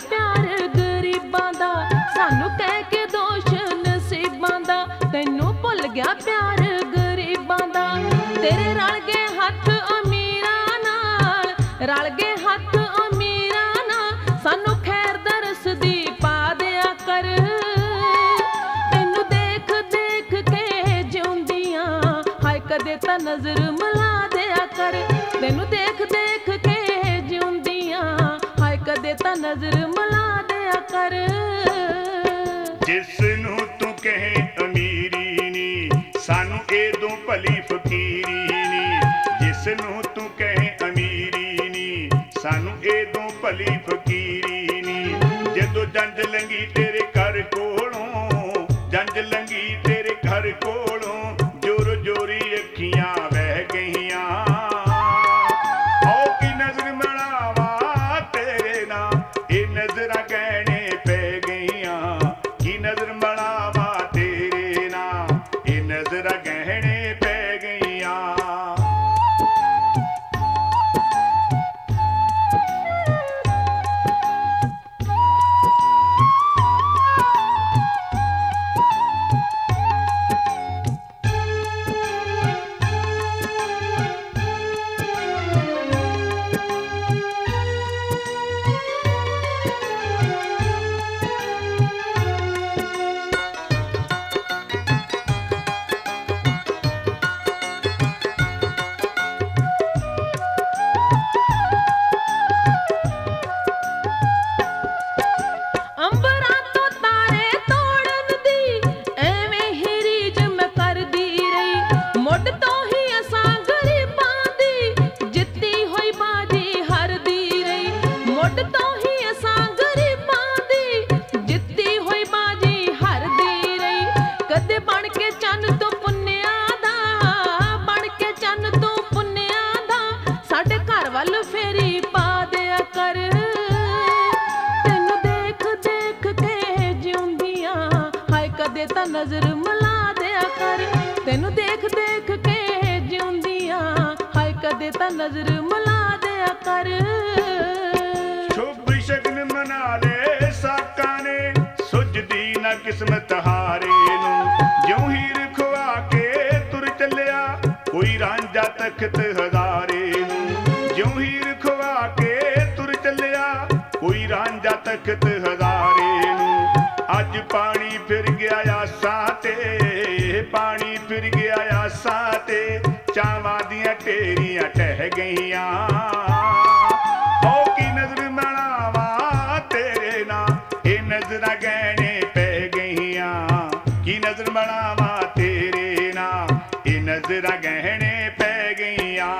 प्यार गरीबां दा, सानू कह के दोष नसीबां दा। तैनू भुल गया प्यार गरीबां दा, तेरे रल गए हत्थ अमीरां नाल, रल गए हत्थ अमीरां नाल। सानू खैर दरस दी पा दिया कर, तैनू देख देख के जिउंदियां हाय कदे तां नजर मिला दिया कर। तैनू देख देख के जिउंदियां हाय कदे तां नजर मिला दिया कर। जिसनू तू कहे अमीरी नी, सानू एदों भली फकीरी नी। जिसनू तू कहे अमीरी नी, सानू एदों भली फकीरी नी। जदों जंज लंगी तेरे घर कोलों, जंज लंगी तेरे घर कोलों, जोर जोरी अखियां बह गईयां। ओ की नजर मनावा तेरे ना, ए नजरां गहने पै गईयां। की नजर मनावा तेरे ना, ए नजरां गहने पै गईयां। अंबरां तो तारे तोड़न दी एवें ही रीझ मैं करदी रही। मुੱਢ ਤੋਂ ही असां गरीबां दी जिੱਤੀ होई बाजी हारदी रही। मुੱਢ ਤੋਂ ही असां गरीबां दी जिੱਤੀ होई बाजी हारदी रही। कदे बन के चन्न तो पुन्निया दा, बन के चन्न तो पुन्निया दा, साडे घर ਵੱਲ फेरी पा दिया कर। तैनू देख देख के जिउंदियां हाय कदे तां नजर मिला दिया कर। तैनू देख देख के जिउंदियां हाय कदे तां नजर मिला दिया कर। शुभ शगन मना ले साकां ने, सुझदी ना किस्मत हारे नू। ज्यों हीर खुआ के तुर चलिया कोई रांझा तख्त हजारे नू। ज्यों हीर खुआ के तुर चलिया कोई रांझा तख्त हजारे नू। अज पानी फिर गया आसां ते, पानी फिर गया आसां ते, चावां दियां ढेरियां ढह गईयां। ओ की नजर मनावा तेरे ना, ए नजरां गहने पै गईयां। की नजर मनावा तेरे ना, ए नजरां गहने पै गईयां।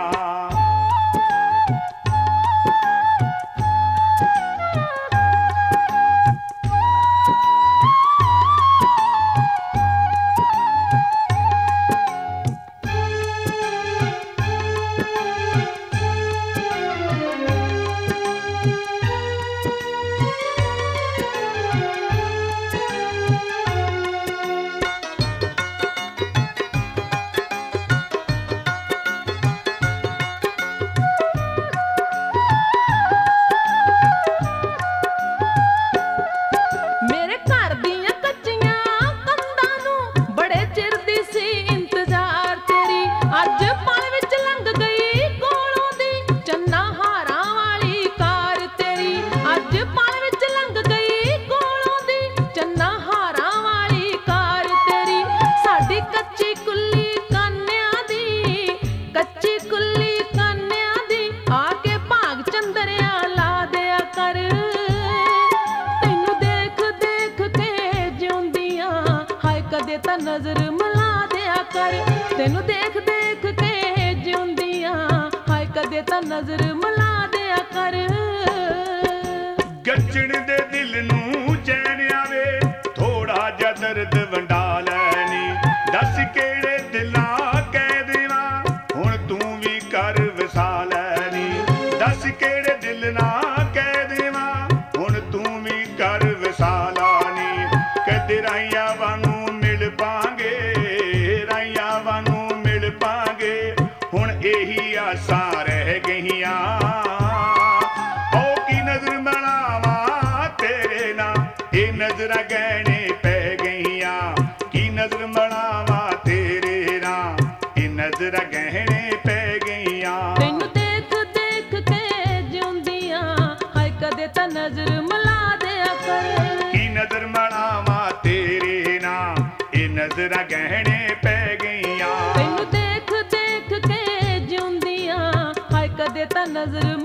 मेरे घर दियां कच्चियां कंधां नूं बड़े चिर दी सी इंतजार तेरी। अज पल विच लंघ गई कोलों दी चन्ना हारां वाली कार तेरी। अज पल विच लंघ गई कोलों दी चन्ना हारां वाली कार तेरी। साडी कच्ची कुल्ली कान्यां दी, कच्ची कुल्ली कान्यां दी, आके भाग चंदरिया ला दिया कर। तैनू देख देख के जिउंदियां हाय कदे तां नजर मिला दिया कर। तैनू देख देख के जिउंदियां हाय कदे तां नजर मिला दिया कर। गज्जण दे दिल नूं चैन आवे, थोड़ा जा दर्द वंडा लैनी। दस केड़े दिलां कह देवां हुण तू भी कर वसा लैनी। दस केड़े दिल ना कह देवां हुण तू भी कर वसा लानी। कदे राइयां वांगू मिल पांगे, राइयां वांगू मिल पांगे, हुण एही आसां रह गईयां। ओ की नजर मनावा ਇਹ ਨਜ਼ਰਾਂ ਗਹਿਣੇ ਪੈ ਗਈਆਂ, ਕੀ ਨਜ਼ਰ ਮਲਾਵਾ ਤੇਰੇ ਨਾਲ, ਇਹ ਨਜ਼ਰਾਂ ਗਹਿਣੇ ਪੈ ਗਈਆਂ। ਤੈਨੂੰ ਦੇਖ ਦੇਖ ਕੇ ਜਿਉਂਦੀਆਂ, ਹਾਏ ਕਦੇ ਤਾਂ ਨਜ਼ਰ ਮਿਲਾ ਦਿਆ ਕਰ। ਕੀ ਨਜ਼ਰ ਮਲਾਵਾ ਤੇਰੇ ਨਾਲ, ਇਹ ਨਜ਼ਰਾਂ ਗਹਿਣੇ ਪੈ ਗਈਆਂ। ਤੈਨੂੰ ਦੇਖ ਦੇਖ ਕੇ ਜਿਉਂਦੀਆਂ, ਹਾਏ ਕਦੇ ਤਾਂ ਨਜ਼ਰ